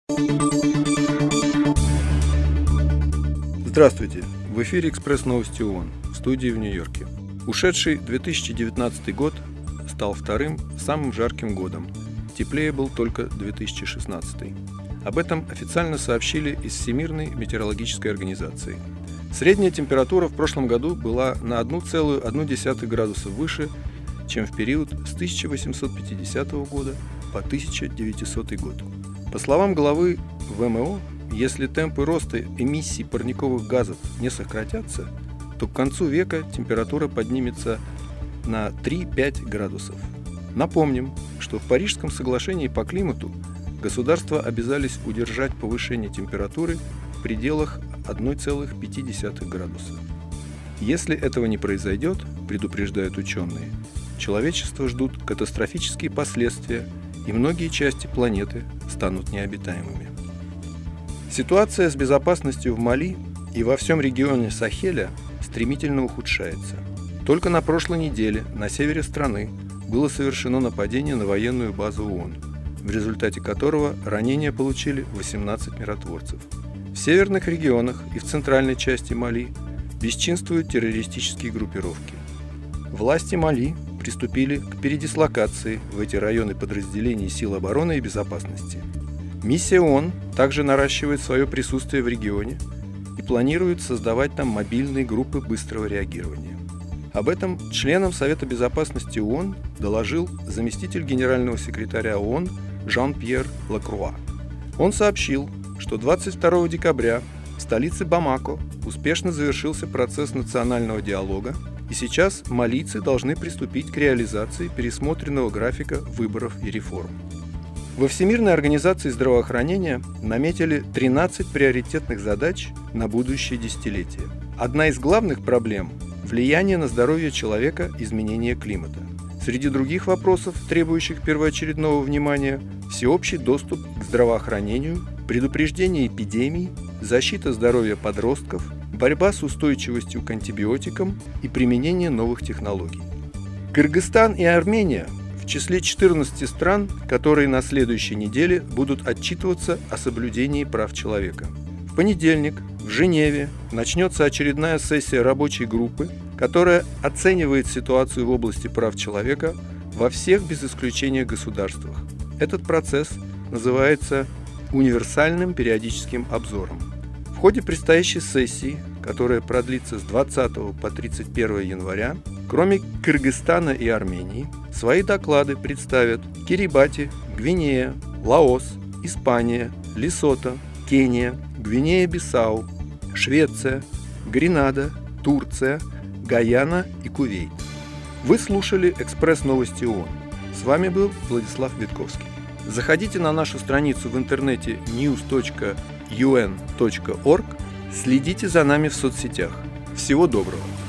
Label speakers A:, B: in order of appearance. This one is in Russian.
A: Здравствуйте! В эфире «Экспресс-новости ООН» в студии в Нью-Йорке. Ушедший 2019 год стал вторым самым жарким годом. Теплее был только 2016. Об этом официально сообщили из Всемирной метеорологической организации. Средняя температура в прошлом году была на 1,1 градуса выше, чем в период с 1850 года по 1900 год. По словам главы ВМО, если темпы роста эмиссий парниковых газов не сократятся, то к концу века температура поднимется на 3-5 градусов. Напомним, что в Парижском соглашении по климату государства обязались удержать повышение температуры в пределах 1,5 градуса. Если этого не произойдет, предупреждают ученые, человечество ждут катастрофические последствия, и многие части планеты станут необитаемыми. Ситуация с безопасностью в Мали и во всем регионе Сахеля стремительно ухудшается. Только на прошлой неделе на севере страны было совершено нападение на военную базу ООН, в результате которого ранения получили 18 миротворцев. В северных регионах и в центральной части Мали бесчинствуют террористические группировки. Власти Мали приступили к передислокации в эти районы подразделений сил обороны и безопасности. Миссия ООН также наращивает свое присутствие в регионе и планирует создавать там мобильные группы быстрого реагирования. Об этом членам Совета безопасности ООН доложил заместитель генерального секретаря ООН Жан-Пьер Лакруа. Он сообщил, что 22 декабря в столице Бамако успешно завершился процесс национального диалога, и сейчас малийцы должны приступить к реализации пересмотренного графика выборов и реформ. Во Всемирной организации здравоохранения наметили 13 приоритетных задач на будущее десятилетие. Одна из главных проблем – влияние на здоровье человека изменения климата. Среди других вопросов, требующих первоочередного внимания, всеобщий доступ к здравоохранению, предупреждение эпидемий, защита здоровья подростков, борьба с устойчивостью к антибиотикам и применение новых технологий. Кыргызстан и Армения в числе 14 стран, которые на следующей неделе будут отчитываться о соблюдении прав человека. В понедельник в Женеве начнется очередная сессия рабочей группы, которая оценивает ситуацию в области прав человека во всех без исключения государствах. Этот процесс называется универсальным периодическим обзором. В ходе предстоящей сессии, которая продлится с 20 по 31 января, кроме Кыргызстана и Армении, свои доклады представят Кирибати, Гвинея, Лаос, Испания, Лесото, Кения, Гвинея-Бисау, Швеция, Гренада, Турция, Гаяна и Кувейт. Вы слушали «Экспресс-новости ООН». С вами был Владислав Витковский. Заходите на нашу страницу в интернете news.un.org, следите за нами в соцсетях. Всего доброго!